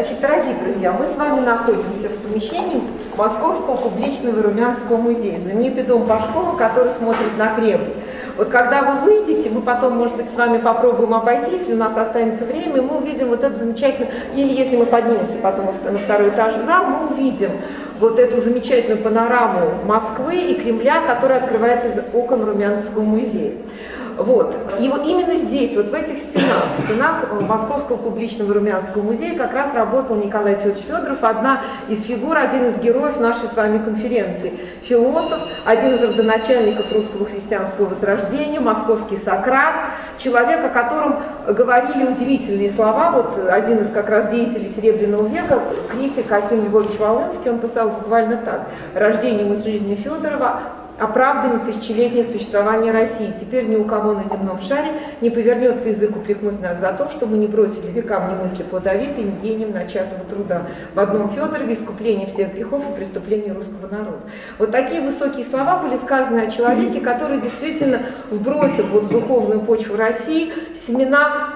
Значит, дорогие друзья, мы с вами находимся в помещении Московского публичного и Румянского музея, знаменитый дом Пашкова, который смотрит на Кремль. Вот когда вы выйдете, мы потом, может быть, с вами попробуем обойти, если у нас останется время, и мы увидим вот это замечательное, или если мы поднимемся потом на второй этаж зал, мы увидим вот эту замечательную панораму Москвы и Кремля, которая открывается из окон Румянского музея. Вот. И вот именно здесь, вот в этих стенах, в стенах Московского публичного Румянского музея как раз работал Николай Федорович Федоров, одна из фигур, один из героев нашей с вами конференции. Философ, один из родоначальников русского христианского возрождения, московский Сократ, человек, о котором говорили удивительные слова. Вот один из как раз деятелей Серебряного века, критик Аким Львович Волынский, он писал буквально так: «Рождением и жизнью Федорова оправдано тысячелетнее существование России. Теперь ни у кого на земном шаре не повернется язык упрекнуть нас за то, что мы не бросили векам ни мысли плодовитой, ни гением начатого труда. В одном Федорове искупление всех грехов и преступлений русского народа». Вот такие высокие слова были сказаны о человеке, который действительно вбросил вот в духовную почву России семена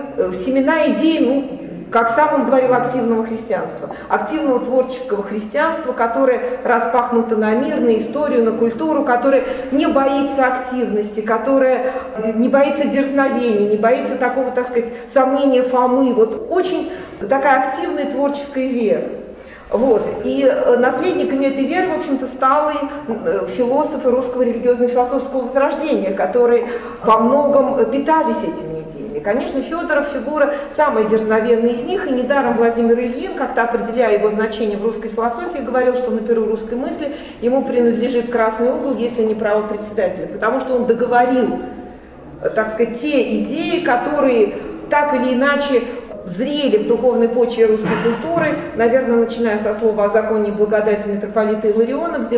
идей, как сам он говорил, активного христианства, активного творческого христианства, которое распахнуто на мир, на историю, на культуру, которое не боится активности, которое не боится дерзновения, не боится такого, так сказать, сомнения Фомы. Вот очень такая активная творческая вера. Вот. И наследниками этой веры, в общем-то, стали философы русского религиозно-философского возрождения, которые во многом питались этими идеями. Конечно, Федоров фигура самая дерзновенная из них, и недаром Владимир Ильин, как-то определяя его значение в русской философии, говорил, что на перу русской мысли ему принадлежит красный угол, если не право председателя, потому что он договорил, так сказать, те идеи, которые так или иначе зрели в духовной почве русской культуры, наверное, начиная со слова о законе и благодати митрополита Илариона, где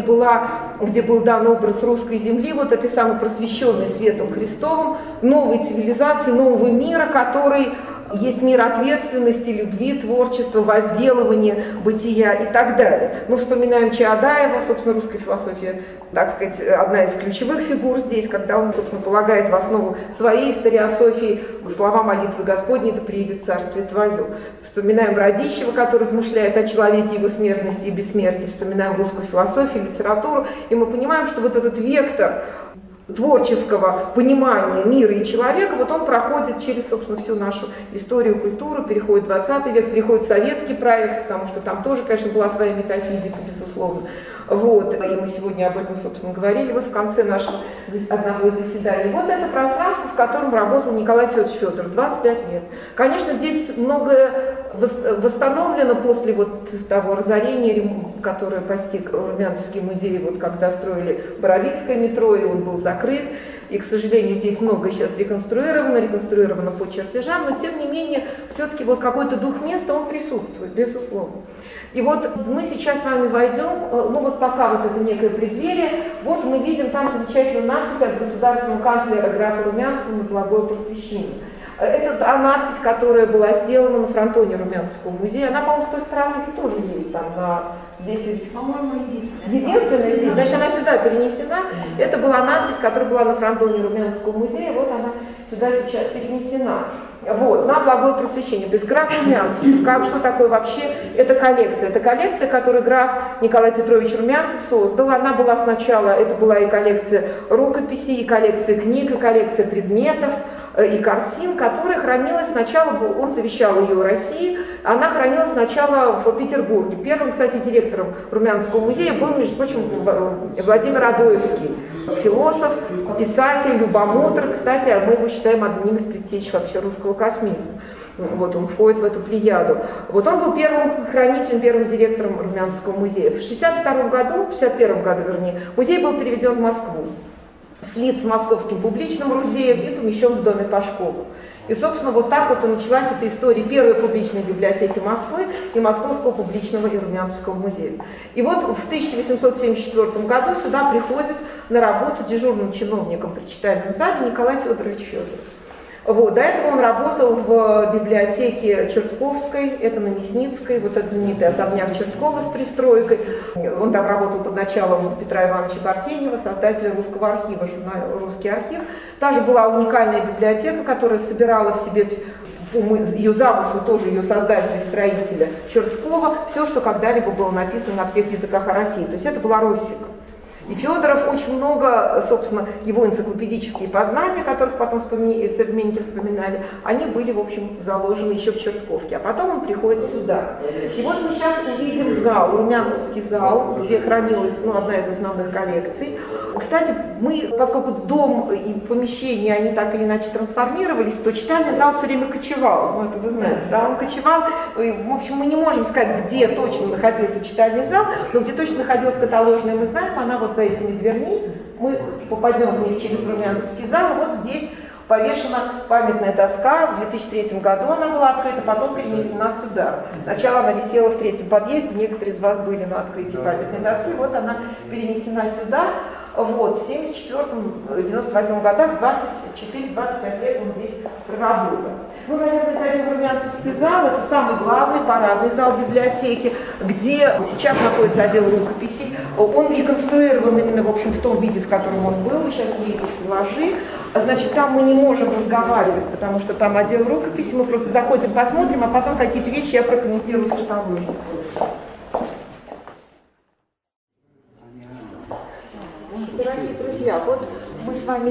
был дан образ русской земли, вот этой самой просвещенной светом Христовым, новой цивилизации, нового мира, который есть мир ответственности, любви, творчества, возделывания, бытия и так далее. Мы вспоминаем Чаадаева, собственно, русской философии, так сказать, одна из ключевых фигур здесь, когда он, собственно, полагает в основу своей историософии слова молитвы Господней: «Да приедет царствие Твое». Вспоминаем Радищева, который размышляет о человеке, его смертности и бессмертии. Вспоминаем русскую философию, литературу, и мы понимаем, что вот этот вектор творческого понимания мира и человека, вот он проходит через, собственно, всю нашу историю, культуру, переходит в 20 век, переходит в советский проект, потому что там тоже, конечно, была своя метафизика, безусловно. Вот, и мы сегодня об этом, собственно, говорили вот в конце нашего одного из заседаний. Вот это пространство, в котором работал Николай Федорович Федоров, 25 лет. Конечно, здесь многое восстановлено после вот того разорения, которое постиг Румянцевский музей, вот когда строили Боровицкое метро, и он был закрыт. И, к сожалению, здесь многое сейчас реконструировано по чертежам, но тем не менее, все-таки вот какой-то дух места, он присутствует, безусловно. И вот мы сейчас с вами войдем, вот пока вот это некое преддверие, вот мы видим там замечательную надпись от государственного канцлера графа Румянцева на «Благое просвещение». Это та надпись, которая была сделана на фронтоне Румянцевского музея. Она, по-моему, с той стороны тоже есть там здесь, по-моему, единственная здесь. Значит, она сюда перенесена. Это была надпись, которая была на фронтоне Румянцевского музея. Вот она сюда сейчас перенесена. Вот, на «Благое просвещение». То есть граф Румянцев, что такое вообще эта коллекция? Это коллекция, которую граф Николай Петрович Румянцев создал. Она была сначала, это была и коллекция рукописей, и коллекция книг, и коллекция предметов, и картин, которая хранилась сначала, он завещал ее России, она хранилась сначала в Петербурге. Первым, кстати, директором Румянцевского музея был, между прочим, Владимир Адоевский, философ, писатель, любомудр. Кстати, мы его считаем одним из предтеч вообще русского космизма. Вот он входит в эту плеяду. Вот он был первым хранителем, первым директором Румянцевского музея. В 51 году, музей был переведен в Москву, слит с Московским публичным музеем и помещен в доме Пашкова. И, собственно, вот так вот и началась эта история первой публичной библиотеки Москвы и Московского публичного и Румянцевского музея. И вот в 1874 году сюда приходит на работу дежурным чиновником при читальном зале Николай Федорович Федоров. Вот, до этого он работал в библиотеке Чертковской, это на Мясницкой, вот этот знаменитый особняк Черткова с пристройкой. Он там работал под началом Петра Ивановича Бартенева, создателя русского архива, журнала «Русский архив». Та же была уникальная библиотека, которая собирала в себе ее замыслу тоже ее создателя, строителя Чертского, все, что когда-либо было написано на всех языках России. То есть это была Россика. И Федоров очень много, собственно, его энциклопедические познания, которых потом современники вспоминали, они были, в общем, заложены еще в Чертковке. А потом он приходит сюда. И вот мы сейчас увидим зал, Румянцевский зал, где хранилась одна из основных коллекций. Кстати, поскольку дом и помещения, они так или иначе трансформировались, то читальный зал все время кочевал. Это вы знаете, да, он кочевал. В общем, мы не можем сказать, где точно находился читальный зал, но где точно находилась каталожная, мы знаем, она вот за этими дверьми, мы попадем в них через Румянцевский зал, вот здесь повешена памятная доска, в 2003 году она была открыта, потом перенесена сюда. Сначала она висела в 3-м подъезде, некоторые из вас были на открытии памятной доски, вот она перенесена сюда. Вот, в 1974-1998 годах, 24-25 лет он здесь проработал. Мы, наверное, зайдем в Румянцевский зал, это самый главный парадный зал библиотеки, где сейчас находится отдел рукописей. Он реконструирован именно, в общем, в том виде, в котором он был. Вы сейчас видите стеллажи. Значит, там мы не можем разговаривать, потому что там отдел рукописи. Мы просто заходим, посмотрим, а потом какие-то вещи я прокомментирую в каталоге. Дорогие друзья, вот мы с вами,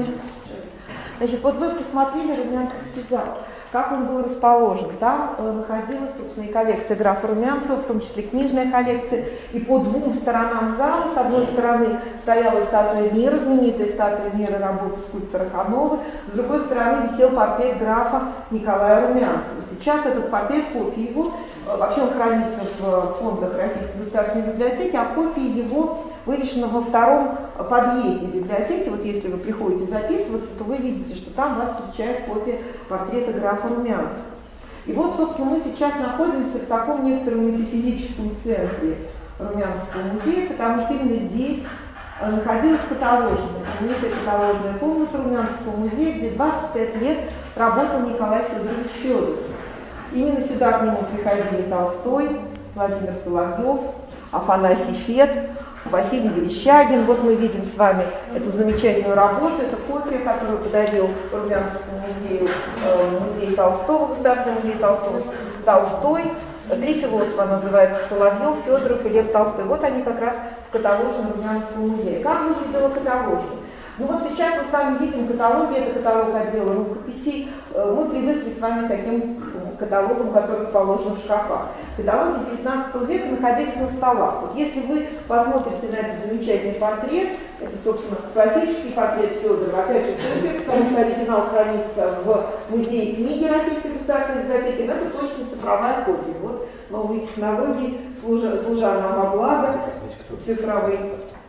значит, вот вы посмотрели Румянцевский зал, как он был расположен. Там находилась, собственно, и коллекция графа Румянцева, в том числе книжная коллекция, и по двум сторонам зала, с одной стороны стояла статуя мира, знаменитая статуя мира работы скульптора Хановы, с другой стороны висел портрет графа Николая Румянцева. Сейчас этот портрет, копия его, вообще он хранится в фондах Российской государственной библиотеки, а копия его вывешена во втором подъезде библиотеки. Вот если вы приходите записываться, то вы видите, что там вас встречает копия портрета графа Румянцева. И вот, собственно, мы сейчас находимся в таком некотором метафизическом центре Румянцевского музея, потому что именно здесь находилась каталожная, знаменитая каталожная комната Румянцевского музея, где 25 лет работал Николай Федорович Федоров. Именно сюда к нему приходили Толстой, Владимир Соловьев, Афанасий Фет, Василий Верещагин. Вот мы видим с вами эту замечательную работу. Это копия, которую подарил Румянцевскому музею музей Толстого, Государственный музей Толстого, Толстой. Три философа называется: Соловьев, Федоров и Лев Толстой. Вот они как раз в каталожном Румянцевского музея. Как выглядела каталожная? Ну вот сейчас мы с вами видим каталоги, это каталог отдела рукописей. Мы привыкли с вами к таким каталогам, которые расположены в шкафах. Каталоги 19 века находились на столах. Вот если вы посмотрите на этот замечательный портрет, это, собственно, классический портрет Федорова, опять же, копия, потому что оригинал хранится в музее книги Российской государственной библиотеки, но это точно цифровая копия. Вот новые технологии, служа нам во благо, цифровые.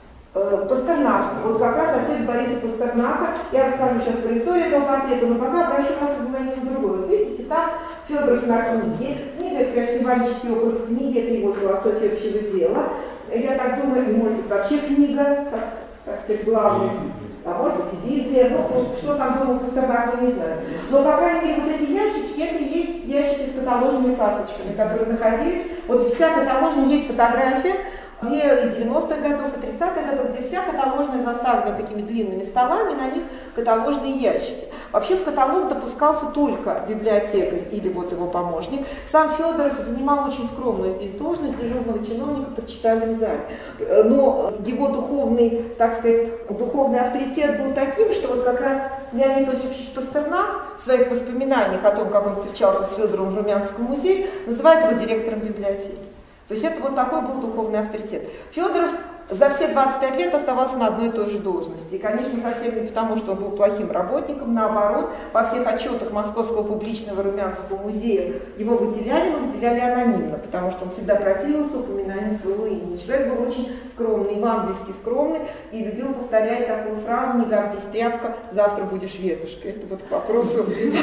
Пастернак, вот как раз отец Бориса Пастернака. Я расскажу сейчас про историю этого портрета, но пока обращу вас внимание на другое. Вот видите, там Федоров на книге. Книга — это, конечно, символический образ книги, это его философия общего дела. Я так думаю, и может быть вообще книга, как сказать, главная. А может быть и Библия, ну, что там было у Пастернака, не знаю. Но, по крайней мере, вот эти ящички, это и есть ящики с каталожными карточками, которые находились. Вот вся каталожная, есть фотография, где и 90-х годов, и 30-х годов, где вся каталожная заставлена такими длинными столами, на них каталожные ящики. Вообще в каталог допускался только библиотекарь или вот его помощник. Сам Федоров занимал очень скромную здесь должность дежурного чиновника при читальном зале. Но его духовный, так сказать, духовный авторитет был таким, что вот как раз Леонид Осипович Пастернак в своих воспоминаниях о том, как он встречался с Федоровым в Румянцевском музее, называет его директором библиотеки. То есть это вот такой был духовный авторитет. Федоров за все 25 лет оставался на одной и той же должности. И, конечно, совсем не потому, что он был плохим работником, наоборот, во всех отчетах Московского публичного Румянцевского музея его выделяли, но выделяли анонимно, потому что он всегда противился упоминанию своего имени. Человек был очень скромный, евангельски скромный, и любил повторять такую фразу: «Не гордись, тряпка, завтра будешь ветошкой». Это вот к вопросу,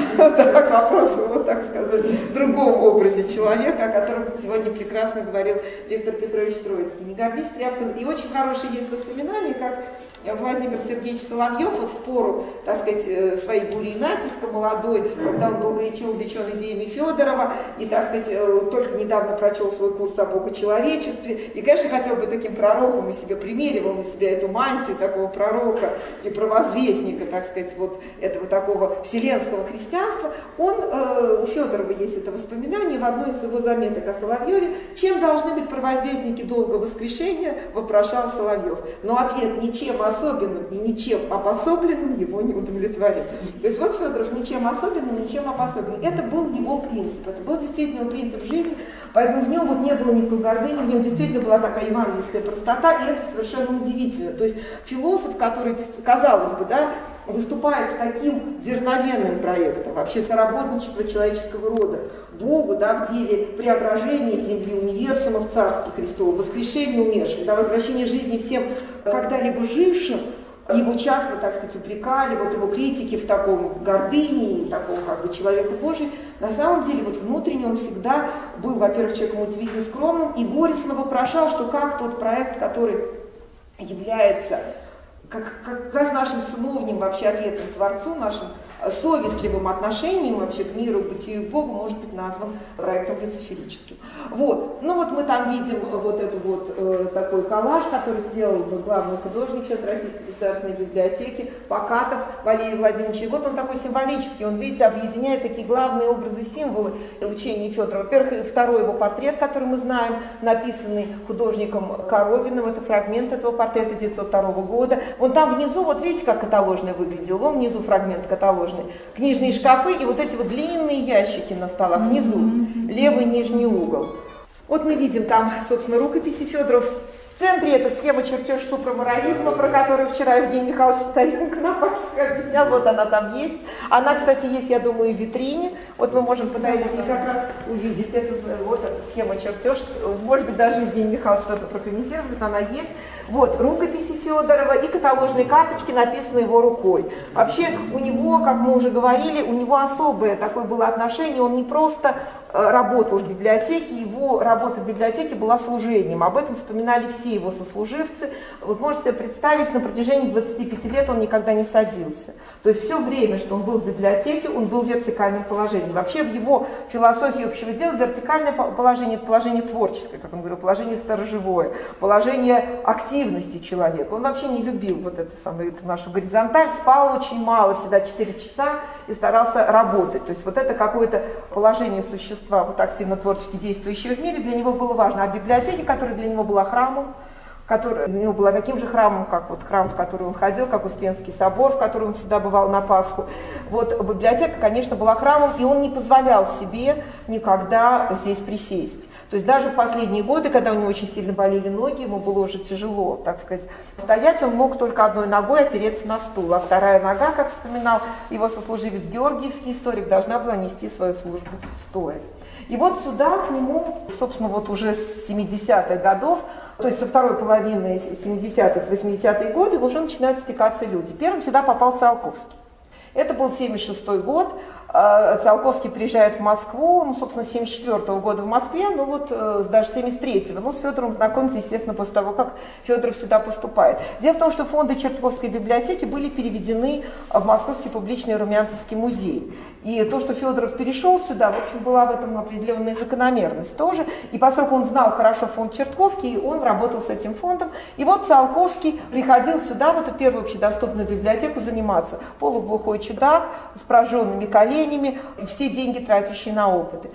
вот так сказать, другом образе человека, о котором сегодня прекрасно говорил Виктор Петрович Троицкий. «Не гордись, тряпка». И очень хорошие есть воспоминания, как Владимир Сергеевич Соловьев, вот в пору, так сказать, своей бури и натиска молодой, когда он был горячо увлечен идеями Федорова, и, так сказать, только недавно прочел свой курс о богочеловечестве, и, конечно, хотел бы таким пророком и себе примеривал на себя эту мантию такого пророка и провозвестника, так сказать, вот этого такого вселенского христианства. У Федорова есть это воспоминание в одной из его заметок о Соловьеве: чем должны быть провозвестники долгого воскрешения, вопрошал Соловьев. Но ответ: ничем особенным и ничем обособленным его не удовлетворит. То есть вот Федоров ничем особенным, ничем обособленным. Это был его принцип, это был действительно его принцип жизни, поэтому в нем вот не было никакой гордыни, в нем действительно была такая евангельская простота, и это совершенно удивительно. То есть философ, который, казалось бы, да, выступает с таким дерзновенным проектом, вообще соработничество человеческого рода Богу, да, в деле преображения земли, универсума в Царстве Христовом, воскрешения умерших, да, возвращения жизни всем когда-либо жившим. Его часто, так сказать, упрекали, вот его критики в таком гордыне, таком как бы человеку Божий. На самом деле, вот внутренне он всегда был, во-первых, человеком удивительно скромным и горестно вопрошал, что как тот проект, который является как с нашим сыновним вообще ответом Творцу, нашим совестливым отношением вообще к миру, к бытию и Богу, может быть назван проектом люциферическим. Вот. Ну вот мы там видим вот эту вот такой коллаж, который сделал главный художник сейчас Российской государственной библиотеки, Покатов Валерий Владимирович. И вот он такой символический, он, видите, объединяет такие главные образы, символы учения Федорова. Во-первых, второй его портрет, который мы знаем, написанный художником Коровиным, это фрагмент этого портрета 1902 года. Вон там внизу, вот видите, как каталожный выглядел, вон внизу фрагмент каталожный. Книжные шкафы и вот эти вот длинные ящики на столах внизу, левый нижний угол. Вот мы видим там, собственно, рукописи Федорова. В центре это схема чертеж супраморализма, про которую вчера Евгений Михайлович Старинко на пальцах объяснял. Вот она там есть. Она, кстати, есть, я думаю, и в витрине. Вот мы можем подойти и как раз увидеть эту вот схема чертеж. Может быть, даже Евгений Михайлович что-то прокомментирует, она есть. Вот рукописи Федорова и каталожные карточки, написанные его рукой. Вообще у него, как мы уже говорили, у него особое такое было отношение. Он не просто работал в библиотеке, его работа в библиотеке была служением. Об этом вспоминали все его сослуживцы. Вот можете себе представить, на протяжении 25 лет он никогда не садился. То есть все время, что он был в библиотеке, он был в вертикальном положении. Вообще в его философии общего дела вертикальное положение – это положение творческое, как он говорил, положение сторожевое, положение активности человека. Он вообще не любил вот эту нашу горизонталь, спал очень мало, всегда 4 часа и старался работать. То есть вот это какое-то положение существа, вот активно творчески действующего в мире, для него было важно. А библиотека, которая для него была храмом, которая для него была таким же храмом, как вот храм, в который он ходил, как Успенский собор, в который он всегда бывал на Пасху. Вот библиотека, конечно, была храмом, и он не позволял себе никогда здесь присесть. То есть даже в последние годы, когда у него очень сильно болели ноги, ему было уже тяжело, так сказать, стоять, он мог только одной ногой опереться на стул, а вторая нога, как вспоминал его сослуживец Георгиевский историк, должна была нести свою службу стоя. И вот сюда к нему, собственно, вот уже с 70-х годов, то есть со второй половины 70-х, 80-е годы уже начинают стекаться люди. Первым сюда попал Циолковский. Это был 76-й год. Циолковский приезжает в Москву, ну, собственно, с 74-го года в Москве, ну вот даже 73-го. Ну, с Федоровым знакомится, естественно, после того, как Федоров сюда поступает. Дело в том, что фонды Чертковской библиотеки были переведены в Московский публичный Румянцевский музей. И то, что Федоров перешел сюда, в общем, была в этом определенная закономерность тоже. И поскольку он знал хорошо фонд Чертковки, он работал с этим фондом. И вот Циолковский приходил сюда, в эту первую общедоступную библиотеку, заниматься. Полуглухой чудак с прожженными коленями, все деньги тратящие на опыты.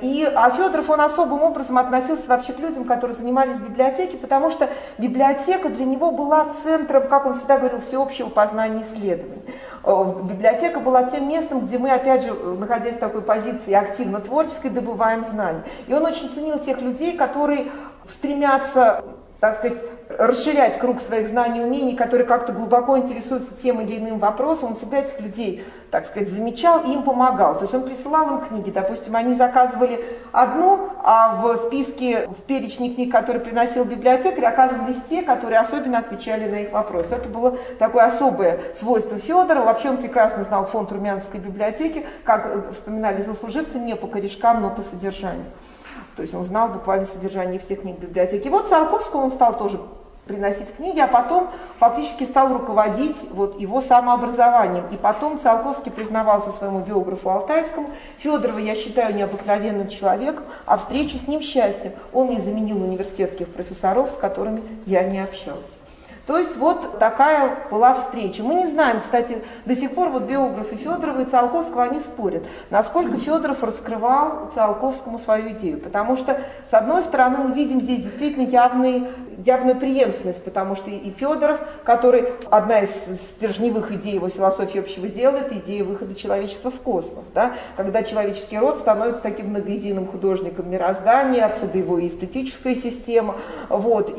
А Федоров, он особым образом относился вообще к людям, которые занимались в библиотеке, потому что библиотека для него была центром, как он всегда говорил, всеобщего познания и исследований. Библиотека была тем местом, где мы, опять же, находясь в такой позиции активно творческой, добываем знания. И он очень ценил тех людей, которые стремятся, так сказать, расширять круг своих знаний и умений, которые как-то глубоко интересуются тем или иным вопросом. Он всегда этих людей, так сказать, замечал и им помогал. То есть он присылал им книги. Допустим, они заказывали одну, а в списке, в перечне книг, которые приносил библиотекарь, оказывались те, которые особенно отвечали на их вопросы. Это было такое особое свойство Федорова. Вообще он прекрасно знал фонд Румянцевской библиотеки, как вспоминали сослуживцы, не по корешкам, но по содержанию. То есть он знал буквально содержание всех книг библиотеки. И вот Циолковского он стал тоже приносить книги, а потом фактически стал руководить вот его самообразованием. И потом Циолковский признавался своему биографу Алтайскому: Федорова я считаю необыкновенным человеком, а встречу с ним счастьем. Он мне заменил университетских профессоров, с которыми я не общался. То есть вот такая была встреча. Мы не знаем, кстати, до сих пор вот биографы Федорова и Циолковского, они спорят, насколько Федоров раскрывал Циолковскому свою идею. Потому что, с одной стороны, мы видим здесь действительно явную преемственность, потому что и Федоров, который, одна из стержневых идей его философии общего дела, это идея выхода человечества в космос, да? Когда человеческий род становится таким многоединым художником мироздания, отсюда его и эстетическая система, вот,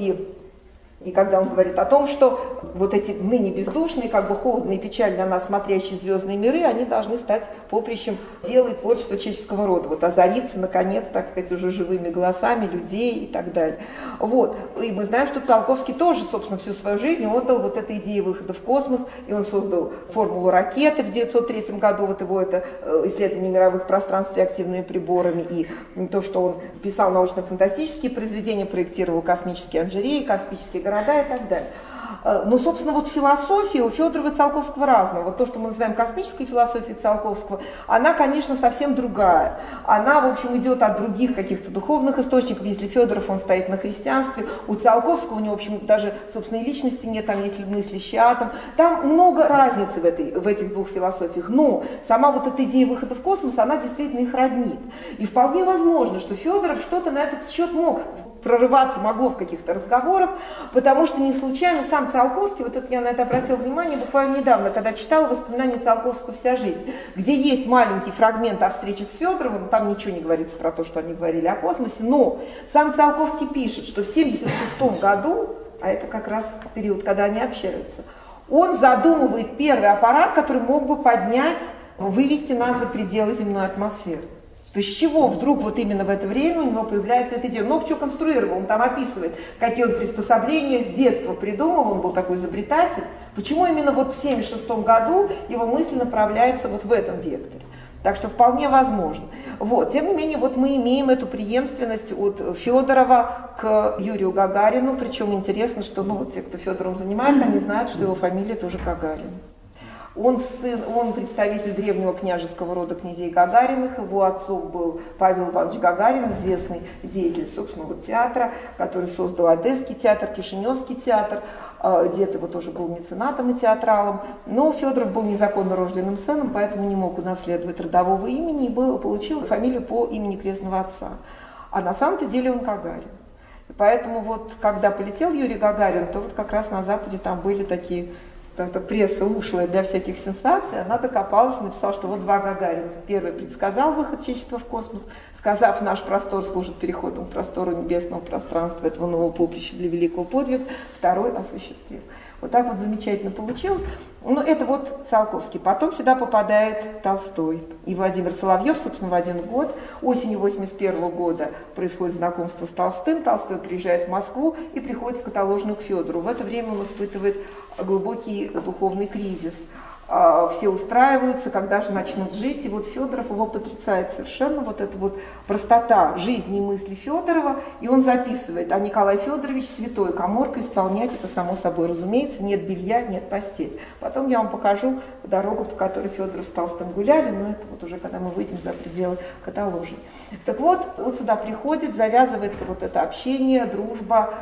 и когда он говорит о том, что вот эти ныне бездушные, как бы холодные и печально на нас смотрящие звездные миры, они должны стать поприщем дела и творчества человеческого рода, вот озариться, наконец, так сказать, уже живыми голосами людей и так далее. Вот. И мы знаем, что Циолковский тоже, собственно, всю свою жизнь отдал вот этой идее выхода в космос, и он создал формулу ракеты в 1903 году, вот его это исследование мировых пространств реактивными приборами, и то, что он писал научно-фантастические произведения, проектировал космические оранжереи, космические города и так далее. Но, собственно, вот философия у Федорова и Циолковского разная. Вот то, что мы называем космической философией Циолковского, она, конечно, совсем другая. Она, в общем, идет от других каких-то духовных источников. Если Федоров, он стоит на христианстве, у Циолковского у него, в общем, даже собственной личности нет, там есть мыслящий атом. Там много разницы в этих двух философиях. Но сама вот эта идея выхода в космос, она действительно их роднит. И вполне возможно, что Федоров что-то на этот счет мог прорываться могло в каких-то разговорах, потому что не случайно сам Циолковский, вот это я на это обратила внимание буквально недавно, когда читала воспоминания Циолковского «Вся жизнь», где есть маленький фрагмент о встречах с Федоровым, там ничего не говорится про то, что они говорили о космосе, но сам Циолковский пишет, что в 1976 году, а это как раз период, когда они общаются, он задумывает первый аппарат, который мог бы вывести нас за пределы земной атмосферы. То есть с чего вдруг вот именно в это время у него появляется эта идея? Много чего конструировал, он там описывает, какие он приспособления с детства придумал, он был такой изобретатель. Почему именно вот в 1976 году его мысль направляется вот в этом векторе? Так что вполне возможно. Вот. Тем не менее, вот мы имеем эту преемственность от Федорова к Юрию Гагарину, причем интересно, что вот те, кто Федоровым занимается, они знают, что его фамилия тоже Гагарин. Он представитель древнего княжеского рода князей Гагариных, его отцом был Павел Иванович Гагарин, известный деятель, собственно, вот театра, который создал Одесский театр, Кишиневский театр, дед его тоже был меценатом и театралом, но Федоров был незаконно рожденным сыном, поэтому не мог унаследовать родового имени и получил фамилию по имени крестного отца. А на самом-то деле он Гагарин. Поэтому вот, когда полетел Юрий Гагарин, то вот как раз на Западе там были такие... Эта пресса ушлая для всяких сенсаций, она докопалась и написала, что вот два Гагарина. Первый предсказал выход человечества в космос, сказав, наш простор служит переходом к простору небесного пространства, этого нового поприща для великого подвига. Второй осуществил. Вот так вот замечательно получилось. Но это вот Циолковский. Потом сюда попадает Толстой. И Владимир Соловьев, собственно, в один год, осенью 1981 года происходит знакомство с Толстым. Толстой приезжает в Москву и приходит в Каталожную к Федору. В это время он испытывает глубокий духовный кризис. Все устраиваются, когда же начнут жить. И вот Федоров его потрясает совершенно, вот эта вот простота жизни и мысли Федорова. И он записывает: а Николай Федорович святой, каморка исполнять, это само собой разумеется, нет белья, нет постели. Потом я вам покажу дорогу, по которой Федоров с Толстым гуляли, но это вот уже когда мы выйдем за пределы Каталожной. Так вот сюда приходит, завязывается вот это общение, дружба,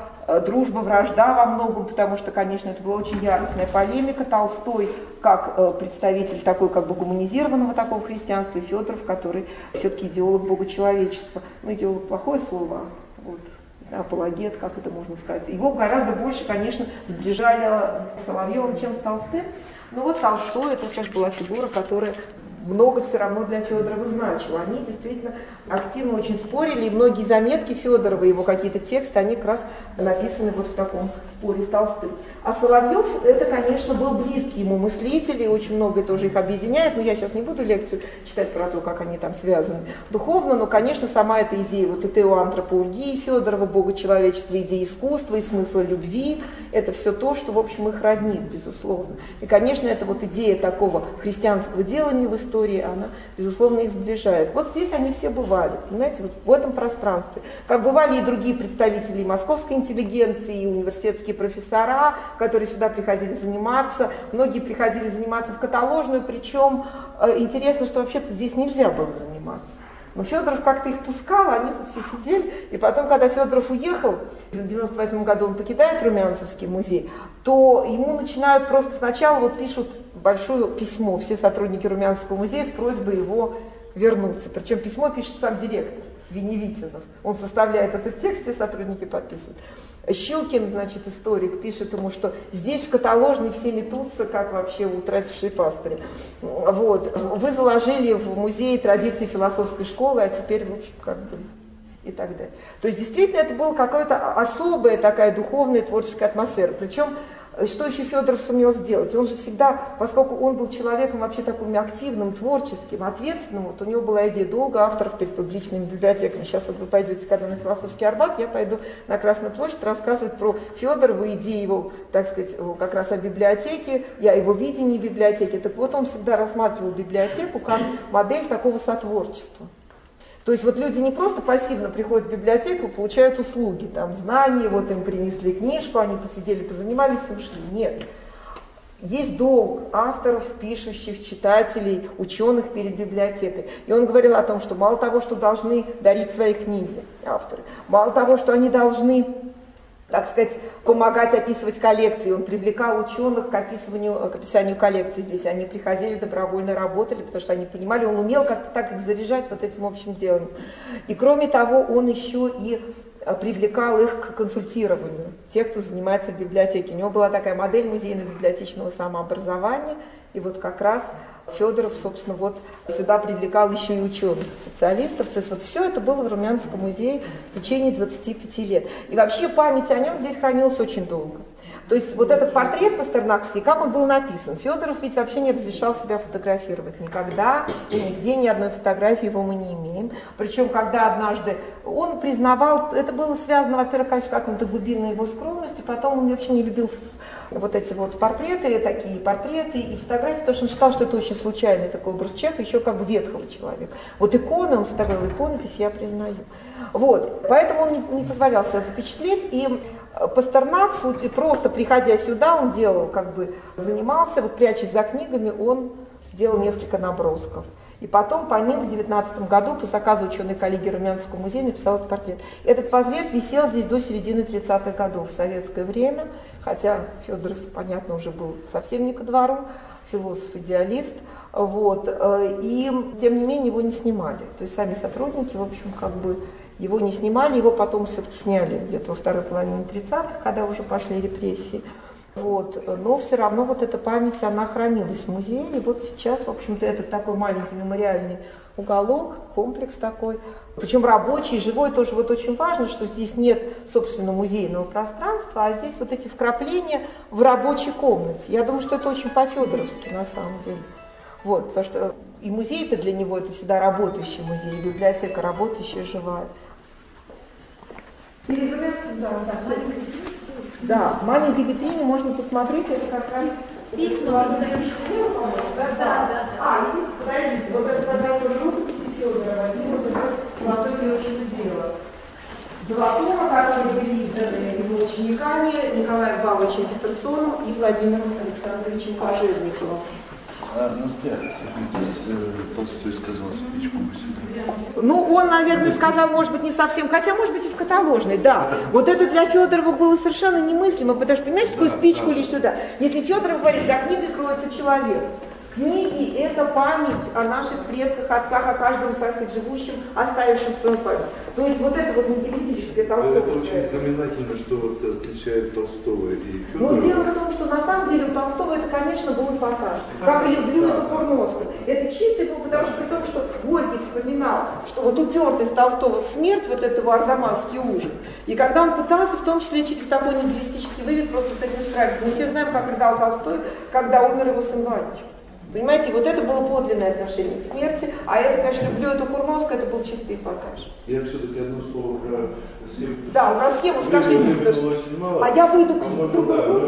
вражда во многом, потому что, конечно, это была очень яростная полемика. Толстой как представитель такой как бы гуманизированного такого христианства, и Федоров, который все-таки идеолог богочеловечества. Ну, идеолог плохое слово, вот, апологет, как это можно сказать. Его гораздо больше, конечно, сближали с Соловьевым, чем с Толстым. Но вот Толстой, это, конечно, была фигура, которая много все равно для Федорова значило. Они действительно активно очень спорили, и многие заметки Федорова, его какие-то тексты, они как раз написаны вот в таком споре с Толстым. А Соловьев, это, конечно, был близкий ему мыслитель, и очень много тоже их объединяет, но я сейчас не буду лекцию читать про то, как они там связаны духовно, но, конечно, сама эта идея, вот этеоантропоургии Федорова, богочеловечества, идеи искусства и смысла любви, это все то, что, в общем, их роднит, безусловно. И, конечно, это вот идея такого христианского делания в истории, истории, она, безусловно, их сближает. Вот здесь они все бывали, понимаете, вот в этом пространстве. Как бывали и другие представители московской интеллигенции, и университетские профессора, которые сюда приходили заниматься. Многие приходили заниматься в Каталожную, причем интересно, что вообще-то здесь нельзя было заниматься. Но Федоров как-то их пускал, они тут все сидели. И потом, когда Федоров уехал, в 1998 году он покидает Румянцевский музей, то ему начинают просто сначала вот пишут большое письмо все сотрудники Румянцевского музея с просьбой его вернуться. Причем письмо пишет сам директор Веневитинов. Он составляет этот текст, все сотрудники подписывают. Щукин, значит, историк, пишет ему, что здесь в Каталожной все метутся, как вообще утратившие пастыря. Вот. Вы заложили в музее традиции философской школы, а теперь, в общем, как бы и так далее. То есть, действительно, это была какая-то особая такая духовная творческая атмосфера. Причем, что еще Федоров сумел сделать? Он же всегда, поскольку он был человеком вообще таким активным, творческим, ответственным, вот у него была идея долго авторов перед публичными библиотеками. Сейчас вот вы пойдете, когда на Философский Арбат, я пойду на Красную площадь рассказывать про Федорова, идеи его, так сказать, как раз о библиотеке, я его видении библиотеки. Так вот, он всегда рассматривал библиотеку как модель такого сотворчества. То есть вот люди не просто пассивно приходят в библиотеку и получают услуги, там знания, вот им принесли книжку, они посидели, позанимались и ушли. Нет. Есть долг авторов, пишущих, читателей, ученых перед библиотекой. И он говорил о том, что мало того, что должны дарить свои книги авторы, мало того, что они должны, так сказать, помогать описывать коллекции. Он привлекал ученых к описанию коллекций здесь. Они приходили, добровольно работали, потому что они понимали, он умел как-то так их заряжать вот этим общим делом. И кроме того, он еще и привлекал их к консультированию, тех, кто занимается в библиотеке. У него была такая модель музейно-библиотечного самообразования, и вот как раз Федоров, собственно, вот сюда привлекал еще и ученых, специалистов. То есть вот все это было в Румянцевском музее в течение 25 лет. И вообще память о нем здесь хранилась очень долго. То есть вот этот портрет пастернаковский, как он был написан? Федоров ведь вообще не разрешал себя фотографировать никогда, и нигде ни одной фотографии его мы не имеем. Причем, когда однажды он признавал, это было связано, во-первых, конечно, с какой-то глубинной его скромностью, потом он вообще не любил вот эти вот портреты, такие портреты и фотографии, потому что он считал, что это очень случайный такой образ человека, еще как бы ветхого человека. Вот иконы, он ставил иконопись, я признаю. Вот, поэтому он не позволял себя запечатлеть, и Пастернак, просто приходя сюда, он делал, как бы занимался, вот прячась за книгами, он сделал несколько набросков. И потом по ним в 19 году по заказу ученой коллегии Румянцевского музея написал этот портрет. Этот портрет висел здесь до середины 30-х годов в советское время, хотя Федоров, понятно, уже был совсем не ко двору, философ-идеалист, вот, и тем не менее его не снимали. То есть сами сотрудники, в общем, как бы его не снимали, его потом все-таки сняли где-то во второй половине 30-х, когда уже пошли репрессии. Вот. Но все равно вот эта память, она хранилась в музее. И вот сейчас, в общем-то, этот такой маленький мемориальный уголок, комплекс такой, причем рабочий, живой, тоже вот очень важно, что здесь нет, собственно, музейного пространства, а здесь вот эти вкрапления в рабочей комнате. Я думаю, что это очень по-федоровски на самом деле. Вот, потому что и музей-то для него это всегда работающий музей, и библиотека работающая, живая. Да, в маленькой витрине можно посмотреть, это как раз письма. Видите, подождите, вот это как раз рукописи Федорова, философия общего дела. Два тома, которые были изданы его учениками Николаем Павловичем Петерсоном и Владимиром Александровичем Кожевниковым. Настя, здесь Толстой сказал спичку бы сюда. Ну, он, наверное, сказал, может быть, не совсем, хотя, может быть, и в Каталожной, да. Вот это для Федорова было совершенно немыслимо, потому что, понимаете, такую спичку или сюда. Если Федоров говорит, за книгой кроется человек. Книги – это память о наших предках, отцах, о каждом, так сказать, живущем, оставившем свою память. То есть вот это вот нигилистическое толстовское. Это очень знаменательно, что вот отличает Толстого и Федорова. Но дело в том, что на самом деле у Толстого это, конечно, был эпатаж. Как и люблю эту Курновскую. Это чистый был, потому что при том, что Горький вспоминал, что вот упертость Толстого в смерть, вот это арзамасский ужас. И когда он пытался, в том числе через такой нигилистический вывод, просто с этим справиться. Мы все знаем, как рыдал Толстой, когда умер его сын Владимир. Понимаете, вот это было подлинное отношение к смерти, а это, конечно, люблю эту Курноску, это был чистый эпатаж. Я все-таки одно слово про схему. Да, про схему скажите, потому что... А я выйду к другому.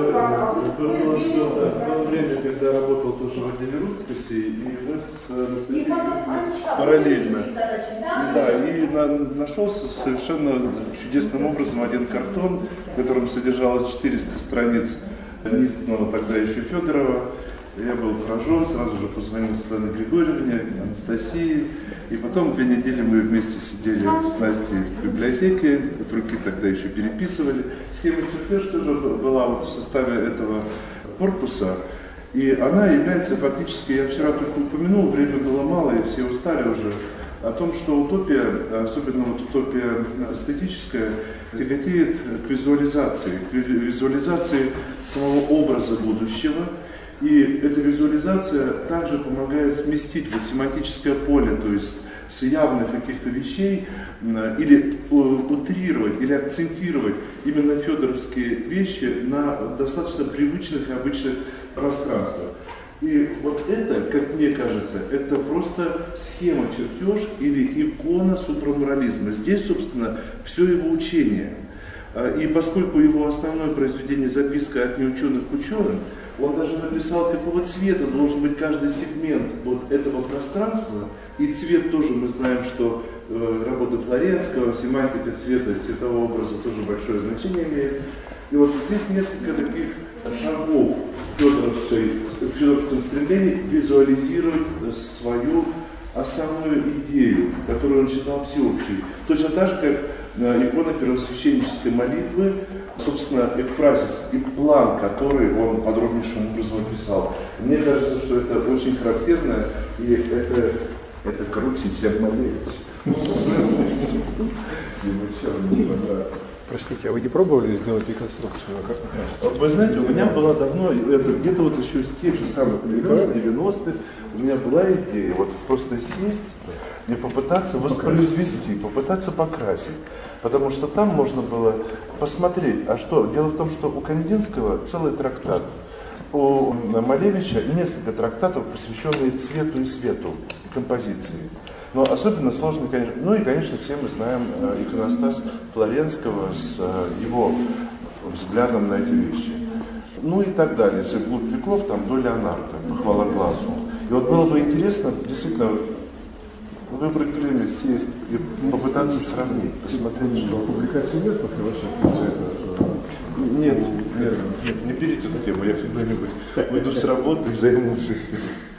Было время, когда работал тоже в отделе русскости, и мы с Анастасией параллельно. Да, и нашелся совершенно чудесным образом один картон, в котором содержалось 400 страниц неизданного тогда еще Федорова. Я был поражен, сразу же позвонил Светлане Григорьевне, Анастасии, и потом 2 недели мы вместе сидели с Настей в библиотеке, от руки тогда еще переписывали. Схема чертеж тоже была вот в составе этого корпуса, и она является фактически, я вчера только упомянул, время было мало, и все устали уже, о том, что утопия, особенно вот утопия эстетическая, тяготеет к визуализации самого образа будущего. И эта визуализация также помогает сместить вот семантическое поле, то есть с явных каких-то вещей, или утрировать, или акцентировать именно федоровские вещи на достаточно привычных и обычных пространствах. И вот это, как мне кажется, это просто схема, чертеж или икона супраморализма. Здесь, собственно, все его учение. И поскольку его основное произведение «Записка от неученых к ученым», он даже написал, какого цвета должен быть каждый сегмент вот этого пространства. И цвет тоже, мы знаем, что работа Флоренского, семантика цвета, цветового образа тоже большое значение имеет. И вот здесь несколько таких шагов в федоровском стремлении визуализировать свою основную идею, которую он считал всеобщей. Точно так же, как икона первосвященнической молитвы, собственно, экфразис и план, который он подробнейшим образом описал. Мне кажется, что это очень характерно, и это круче, чем Малевич. Простите, а вы не пробовали сделать реконструкцию? Вы знаете, у меня была давно, это где-то вот еще с тех же самых времен, с 90-х, у меня была идея вот просто сесть и попытаться воспроизвести, попытаться покрасить. Потому что там можно было посмотреть, а что? Дело в том, что у Кандинского целый трактат, у Малевича несколько трактатов, посвященные цвету и свету, композиции. Но особенно сложный, конечно, ну и, конечно, все мы знаем иконостас Флоренского с его взглядом на эти вещи. Ну и так далее, с глубь веков там до Леонардо, похвала глазу. И вот было бы интересно, действительно, выбрать время, сесть и попытаться сравнить, посмотреть, что... Публикации нет по философии цвета? Нет, не берите эту тему, я когда-нибудь выйду с работы и займусь этим.